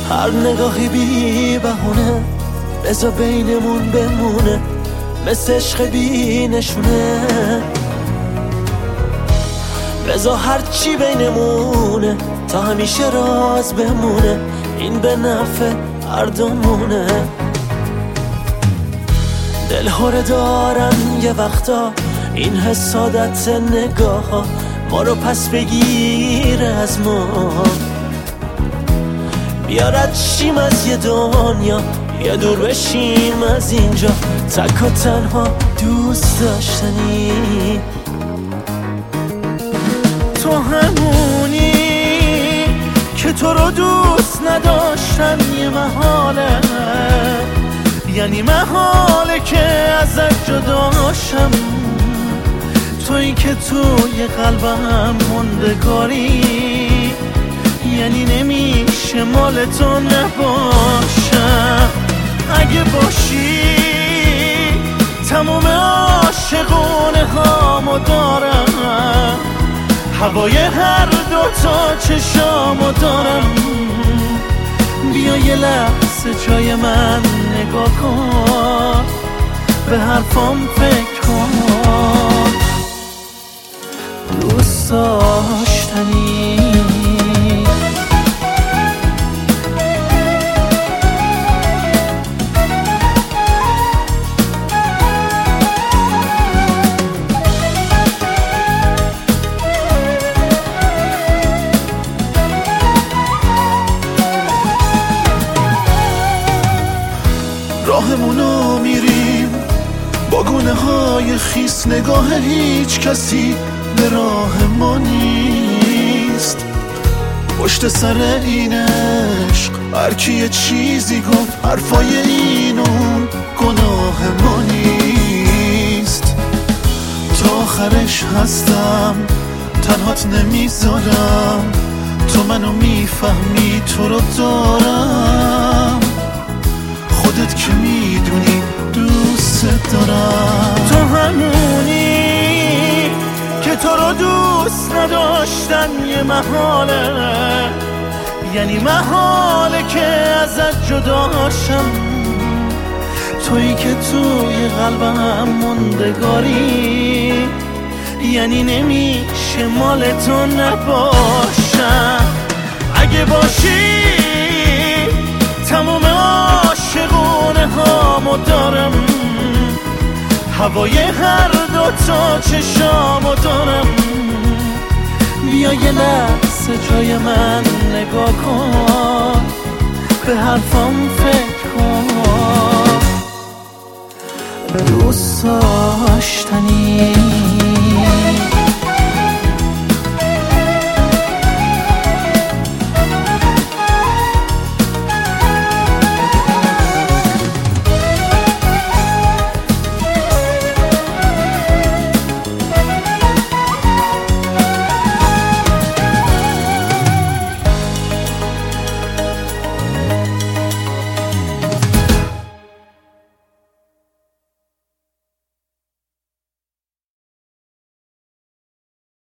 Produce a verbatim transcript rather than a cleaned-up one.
هر نگاهی بی بهونه بذار بینمون بمونه، مثل عشق بی نشونه. بذار هرچی بینمونه تا همیشه راز بمونه، این به نفع هر دومونه. دلهوره دارن یه وقتا این حسادت نگاه ها، ما رو پس بگیره از ما. بیارد شیم از یه دنیا، یا دور بشیم از اینجا، تک و تنها دوست داشتنی. تو همونی که تو رو دوست نداشتن یه محاله، یعنی محاله که ازت جداشم. تویی که توی قلبم موندگاری، یعنی نمیشه مال تو نباشم. اگه باشی تموم عاشقونه هامو دارم، هوای هر دوتا چشامو دارم. بیا یه لحظه جای من نگاه کن، به حرفام فکر کن. دوست داشتنی راهمونو میریم با گونه های خیس، نگاه هیچ کسی به راه ما نیست. پشت سر این عشق هر کی یه چیزی گفت، حرفای اینون گناه ما نیست. تا آخرش هستم تنهات نمیذارم، تو منو میفهمی تو رو دارم. خودت که میدونی دوست دارم. تو همونی که تو رو دوست نداشتن یه محاله، یعنی محاله که ازت جداشم. تویی که توی قلبم موندگاری، یعنی نمیشه مال تو نباشم. اگه باشی تموم عاشقونه هامو دارم، هوای هر دوتا چشامو دارم. بیا یه لحظه جای من نگاه کن، به حرفام فکر کن. دوست داشتنی